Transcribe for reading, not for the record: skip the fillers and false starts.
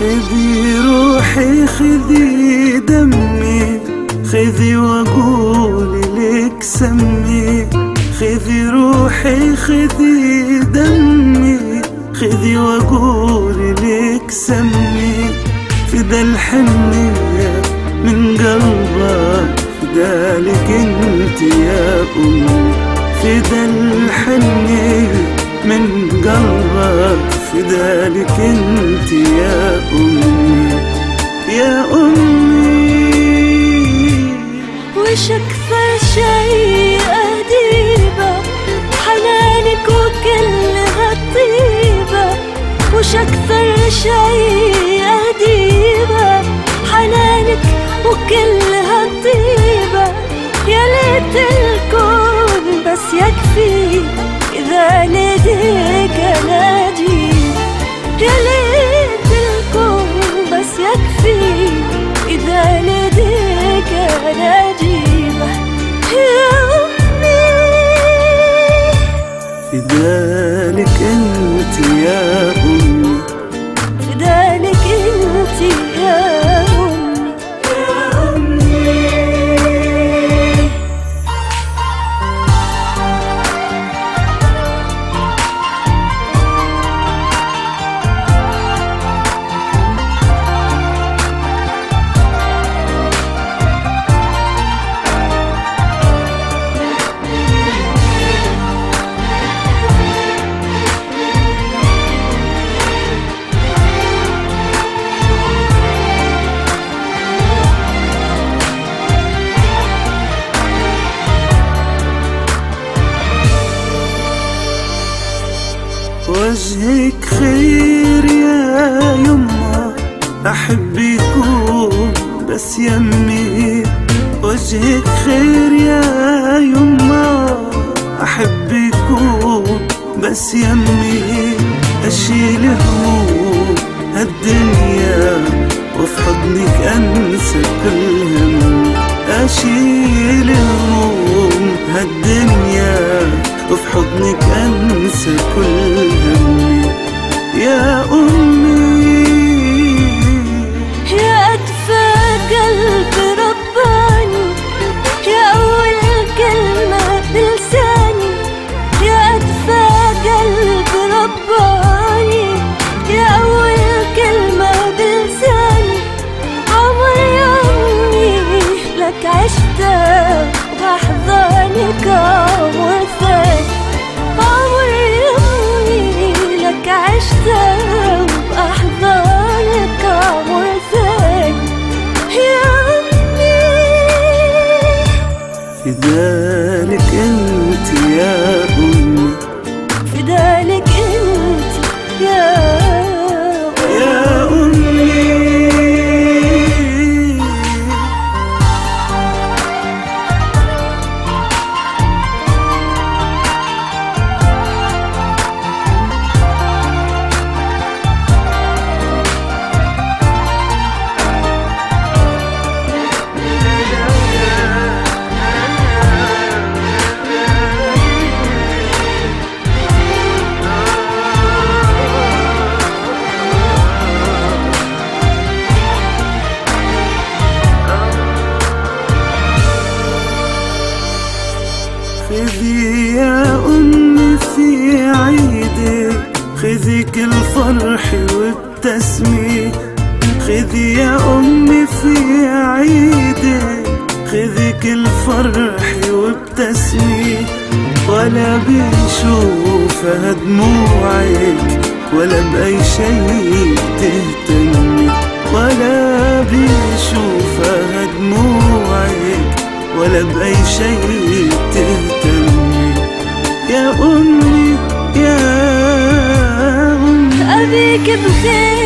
خذي روحي خذي دمي، خذي وأقول لك سمي. خذي روحي خذي دمي، خذي وأقول لك سمي. فدا الحنية من قلبك، فدالك انت يا أمي. فدا الحنية من قلبك، فدالك انت يا أمي يا أمي. وش أكثر شيء أديبة، حنانك وكلها طيبة. وش أكثر شيء أديبة، حنانك وكلها طيبة. يا ليت الكون بس يكفي إذا ناديك أناجي. يا ليت الكون بس يكفي إذا ناديك أناجيبه يا أمي. فدالك انت يا أمي، فدالك انت يا وجهك خير يا يما، أحب يكون بس يمي. وجهك خير يا يما، أحب يكون بس يمي. أشيل هموم هالدنيا وفي حضنك أنسى كل هم. أشيل هموم هالدنيا وفي حضنك أنسى كل همي يا أمي. يا أدفى قلب رباني، يا أول كلمة بلساني. يا أدفى قلب رباني، يا أول كلمة بلساني. عمري أمي لك عشتها وأحضانك عمر ثاني. عمري أمي لك عشتها وأحضانك عمر ثاني يا أمي. فدالك انت يا أمي، فدالك انت يا أمي. خذي يا أمي في عيدك، خذي كل فرحي وابتسمي. خذي يا أمي في عيدك، خذي كل فرحي وابتسمي. ولا بيشوفها دموعك ولا بأي شيء تهتمي. ولا بيشوفها دموعك ولا بأي شيء تهتمي يا أمي يا أمي. أبيك بخير